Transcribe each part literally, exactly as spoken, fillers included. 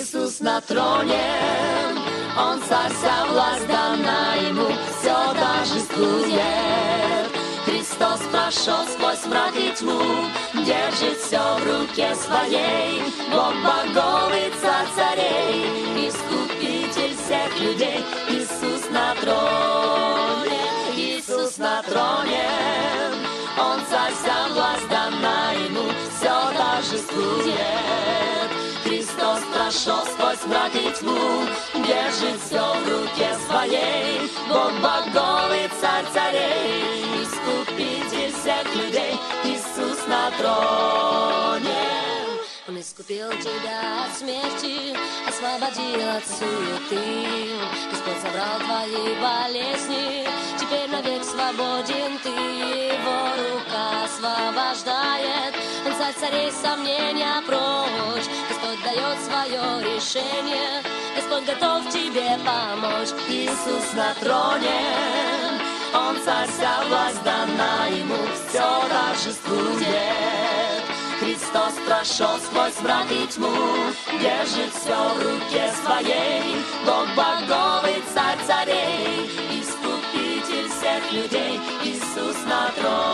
Иисус на троне, Он царь, вся власть дана Ему, все торжествует. Христос прошел сквозь мрак и тьму, держит все в руке своей. Бог богов и царь царей, искупитель всех людей. Иисус на троне, Иисус на троне, Он царь, вся власть дана Ему, все торжествует. Христос прошел сквозь мрак и тьму, держит все в руке своей. Бог богов и царь царей, искупитель всех людей. Иисус на троне. Он искупил тебя от смерти, освободил от суеты. Господь забрал твои болезни, теперь навек свободен ты. Его рука освобождает, Он царь царей, сомнения прочь. Господь дает свое решение, Господь готов тебе помочь. Иисус на троне, Он царь, вся власть дана Ему, все торжествует. Христос прошел сквозь мрак и тьму, держит все в руке своей. Бог богов и царь царей, искупитель всех людей. Иисус на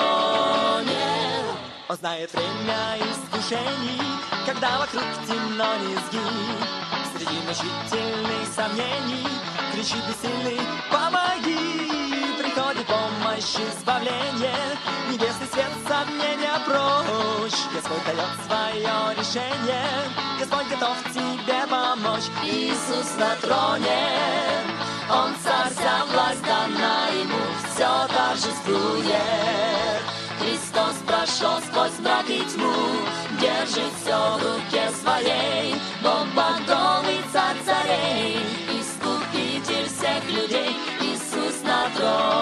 троне. Он знает время искушений, когда вокруг темно низги. Среди мучительных сомнений кричит бессильный: помоги! Приходит помощь, избавление, небесный свет, сомнения прочь. Господь дает свое решение, Господь готов тебе помочь. Иисус на троне, Он царь, вся власть дана Ему, все торжествует. Христос прошел сквозь мрак и тьму, держит все в руке своей. Бог богов и царь царей, искупитель всех людей. Иисус на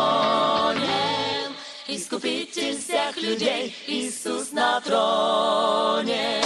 троне, искупитель всех людей. Иисус на троне.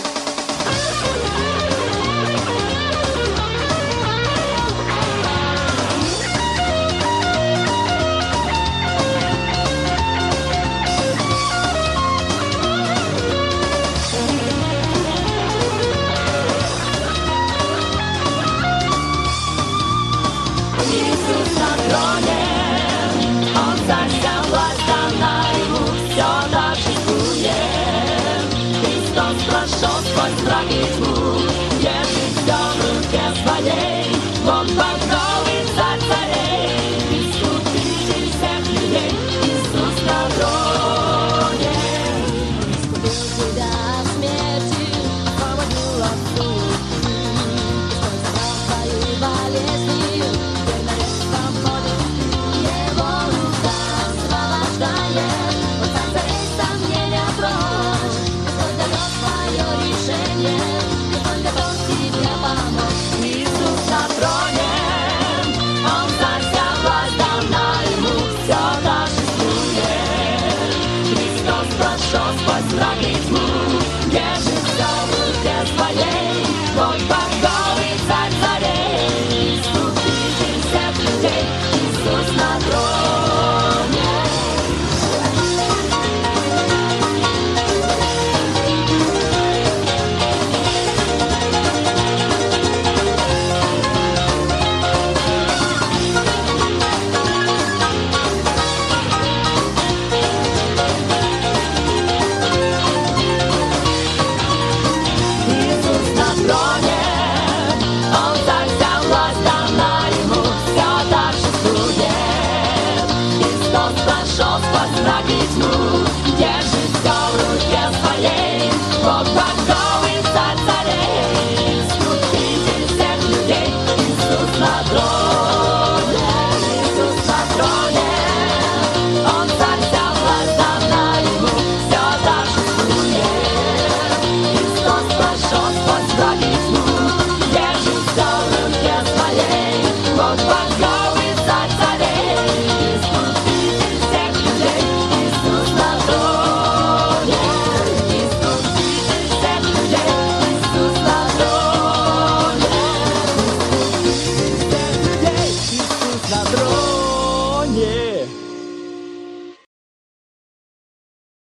Сквозь мрак и тьму, держит все в руке своей. Бог богов и царь царей, искупитель всех людей. Иисус на троне. Он искупил тебя от смерти, освободил от суеты. Господь забрал твои болезни, теперь навек свободен ты. Его рука освобождает, Он царь царей, сомнения прочь. Господь дает свое решение, Господь готов тебе помочь. Иисус на троне, Он царь, вся власть дана Ему, все торжествует. Христос прошел сквозь мрак и тьму, держит все в руке своей. Бог богов